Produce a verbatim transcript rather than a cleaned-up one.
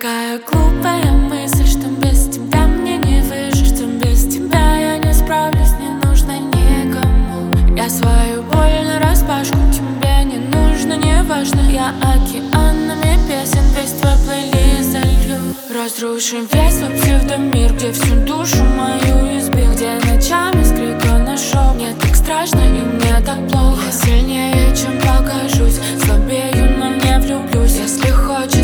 Такая глупая мысль, что без тебя мне не выжить, что без тебя я не справлюсь, не нужно никому. Я свою боль нараспашку тебе не нужно, не важно. Я океанами песен весь твой плейлист залью. Разрушим весь свой псевдомир, где всю душу мою избил, где ночами с крика нашел. Мне так страшно и мне так плохо. Я сильнее, чем покажусь, слабею, но не влюблюсь. Если хочешь